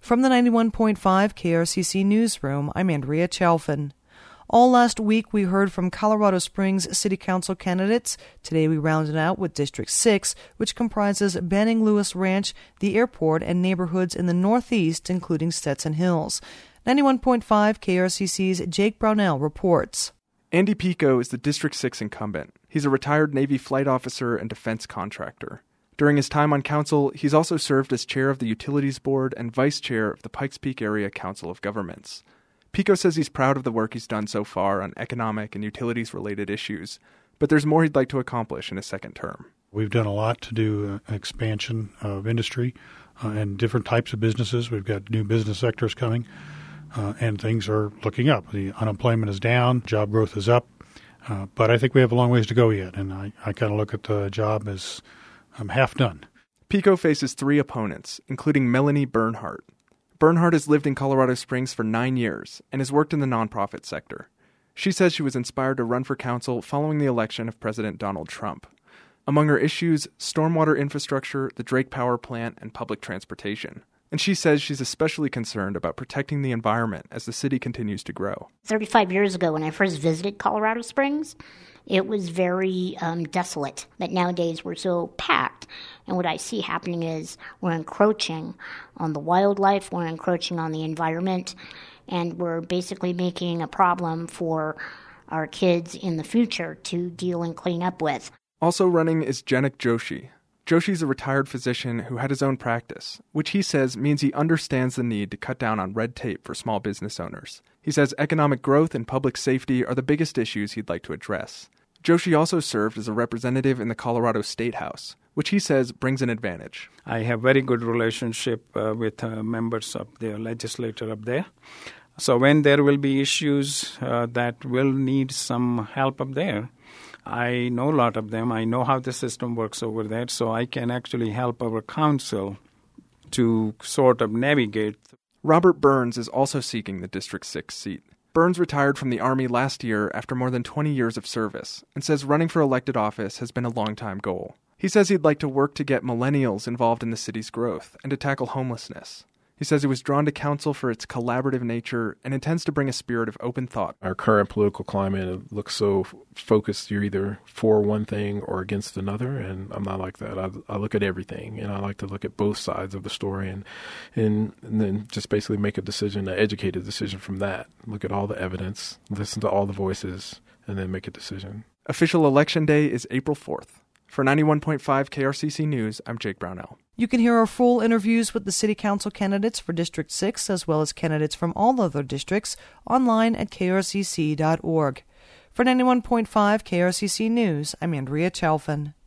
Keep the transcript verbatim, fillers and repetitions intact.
From the ninety-one point five K R C C Newsroom, I'm Andrea Chalfin. All last week, we heard from Colorado Springs City Council candidates. Today, we rounded out with District six, which comprises Banning Lewis Ranch, the airport, and neighborhoods in the northeast, including Stetson Hills. ninety-one point five K R C C's Jake Brownell reports. Andy Pico is the District six incumbent. He's a retired Navy flight officer and defense contractor. During his time on council, he's also served as chair of the Utilities Board and vice chair of the Pikes Peak Area Council of Governments. Pico says he's proud of the work he's done so far on economic and utilities-related issues, but there's more he'd like to accomplish in his second term. We've done a lot to do uh, expansion of industry uh, and different types of businesses. We've got new business sectors coming, uh, and things are looking up. The unemployment is down, job growth is up, uh, but I think we have a long ways to go yet, and I, I kind of look at the job as I'm half done. Pico faces three opponents, including Melanie Bernhardt. Bernhardt has lived in Colorado Springs for nine years and has worked in the nonprofit sector. She says she was inspired to run for council following the election of President Donald Trump. Among her issues, stormwater infrastructure, the Drake Power Plant, and public transportation. And she says she's especially concerned about protecting the environment as the city continues to grow. thirty-five years ago, when I first visited Colorado Springs, it was very um, desolate. But nowadays, we're so packed. And what I see happening is we're encroaching on the wildlife, we're encroaching on the environment, and we're basically making a problem for our kids in the future to deal and clean up with. Also running is Janak Joshi. Joshi's a retired physician who had his own practice, which he says means he understands the need to cut down on red tape for small business owners. He says economic growth and public safety are the biggest issues he'd like to address. Joshi also served as a representative in the Colorado State House, which he says brings an advantage. I have very good relationship uh, with uh, members of the legislature up there. So when there will be issues uh, that will need some help up there, I know a lot of them. I know how the system works over there, so I can actually help our council to sort of navigate. Robert Burns is also seeking the District six seat. Burns retired from the Army last year after more than twenty years of service and says running for elected office has been a long-time goal. He says he'd like to work to get millennials involved in the city's growth and to tackle homelessness. He says he was drawn to council for its collaborative nature and intends to bring a spirit of open thought. Our current political climate looks so focused. You're either for one thing or against another, and I'm not like that. I, I look at everything, and I like to look at both sides of the story and, and and then just basically make a decision, an educated decision from that. Look at all the evidence, listen to all the voices, and then make a decision. Official election day is April fourth. For ninety-one point five K R C C News, I'm Jake Brownell. You can hear our full interviews with the City Council candidates for District six, as well as candidates from all other districts, online at K R C C dot org. For ninety-one point five K R C C News, I'm Andrea Chalfin.